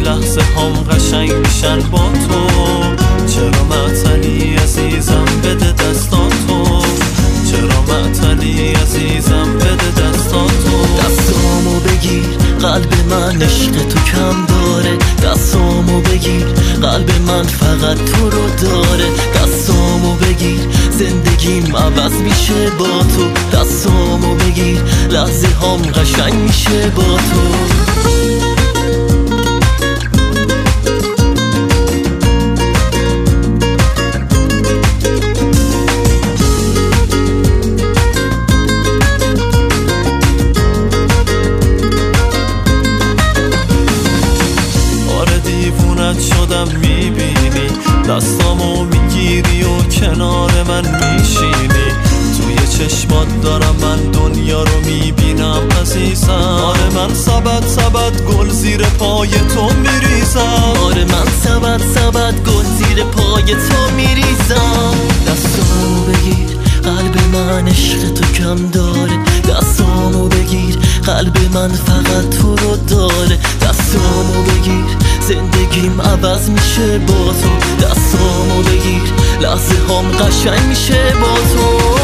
لحظه هم قشنگ میشن با تو. چرا معطلی عزیزم بده دستاتو، چرا معطلی عزیزم بده دستاتو. دستامو بگیر قلب من عشق تو کم داره، دستامو بگیر قلب من فقط تو رو داره. دستامو بگیر زندگیم عوض میشه با تو، دستامو بگیر لحظه هم قشنگ میشه با تو. شدم میبینی دستامو میگیری و کنار من میشینی. توی چشمات دارم من دنیا رو میبینم عزیزم. آره من سبد گل زیر پای تو میریزم. آره من سبد گل زیر پای تو میریزم. دستامو بگیر قلب من عشق تو کم داره، دستامو بگیر قلب من فقط تو رو داره. دستامو بگیر زندگیم عوض میشه با تو، دستامو بگیر لحظه هم قشنگ میشه با تو.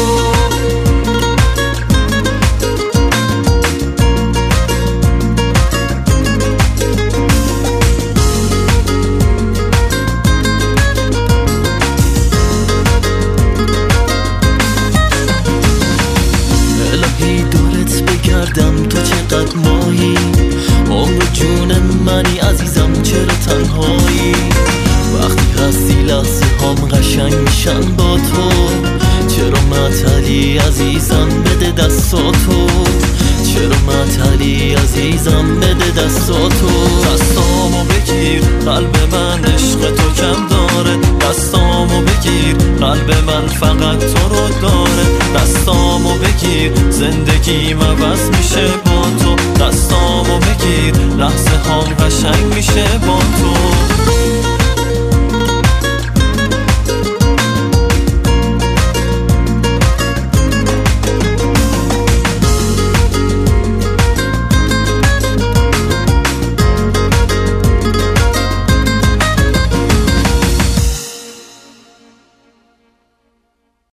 الهی دورت بگردم تو چقدر ماهی، عمر جون منی عزیزم چرا تنهایی. وقتی هستی لحظه هم قشنگ میشن با تو، چرا معطلی عزیزم بده دستاتو، چرا معطلی عزیزم بده دستاتو. دستامو بگیر قلب من عشق تو کم داره، دستامو بگیر قلب من فقط تو رو داره. دستامو بگیر زندگیم عوض میشه با تو، دستامو بگیر لحظه هم قشنگ میشه با تو.